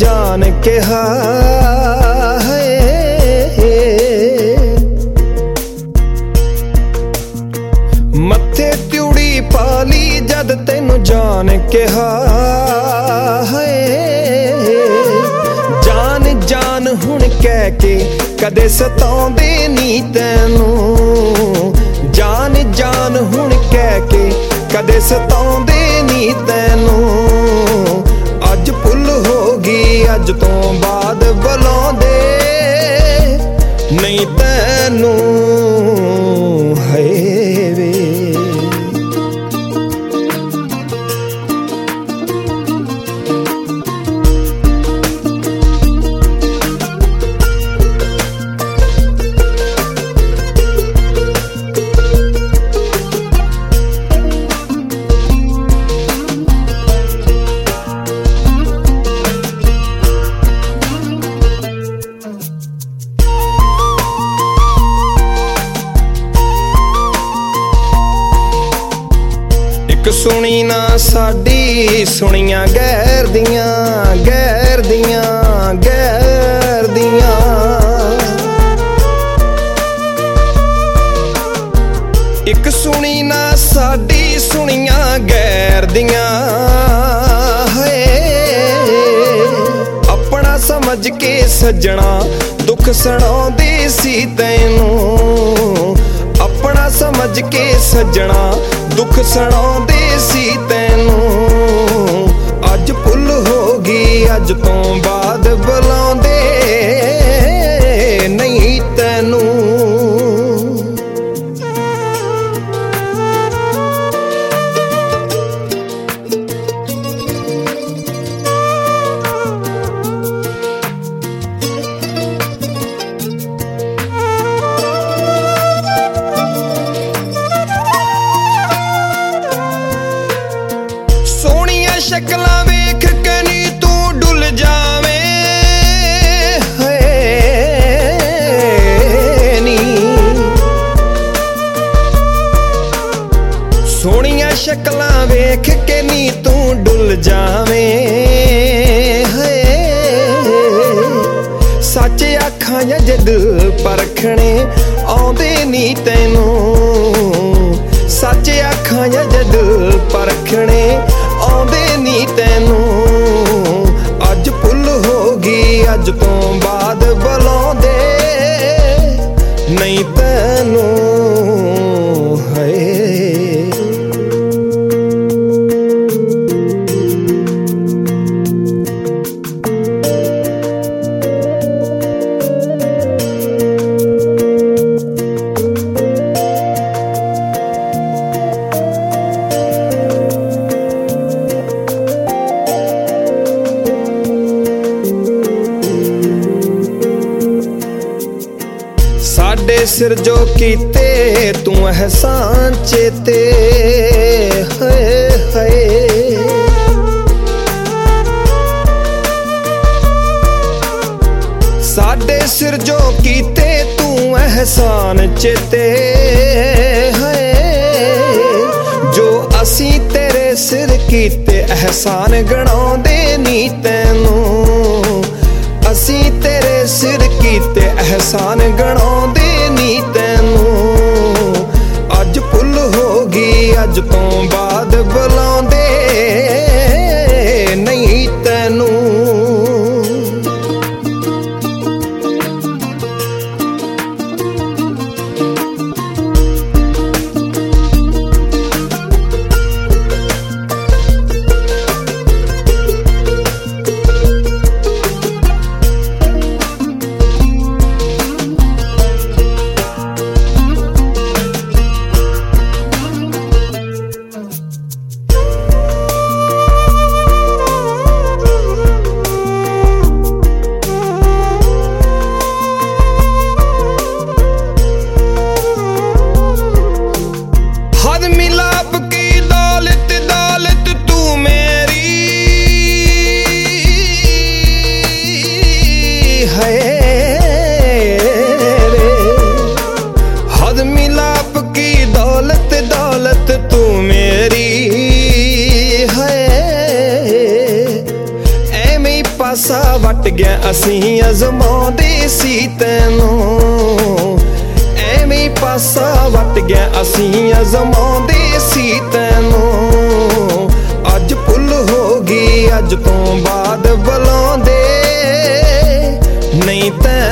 जान कहा है। मत्थे त्यूड़ी पाली जद तेनू जान कहा है। जान जान हुण कह के कदे सताउंदे नी तैनू। जान जान हुण कह के कदे सताउंदे नी तैनू। अज भुल हो गई अज तो बाद बुलाउंदे नहीं तैनू है वे। सुनी ना साडी सुनिया गैर दियां गैर दियां गैर दियां। एक सुनी ना साडी सुनिया गैर दियां है। अपना समझ के सजना दुख सुणाउंदे सी तैनू। अपना समझ के सजना दुख सुणाउंदे सी तैनू। अज भुल हो गई अज तो बाद बुलाउंदे नहीं तैनू। शक्लां वेख के नी तू डुल जावे नी। सोहणियां शक्लां वेख के नी तू डुल जावे। सच आखां जे दिल परखणे आउंदे नी तैनू। सच आखां जे दिल परखणे आउंदे नी तैनू। अज भुल हो गई अज तो बाद बुलाउंदे नहीं तैनू है। साडे सिर जो कीते तू एहसान चेते है। साडे सिर जो कीते तू एहसान चेते है। जो असी तेरे सिर कीते एहसान गणाउंदे नी तैनू। असी तेरे सिर कीते एहसान गणाउंदे नी तैनू। अज भुल हो गई अज तो बाद बुलाउंदे नहीं तैनू। ਵੱਟ ਗਿਆ ਅਸੀਂ ਅਜ਼ਮਾਉਂਦੇ ਸੀ ਤੈਨੂੰ, ਐਵੇਂ ਪਾਸਾ ਵੱਟ ਗਿਆ ਅਸੀਂ ਅਜ਼ਮਾਉਂਦੇ ਸੀ ਤੈਨੂੰ। ਅੱਜ ਭੁੱਲ ਹੋ ਗਈ ਅੱਜ ਤੋਂ ਬਾਅਦ ਬੁਲਾਉਂਦੇ ਨਹੀਂ ਤੈਨੂੰ।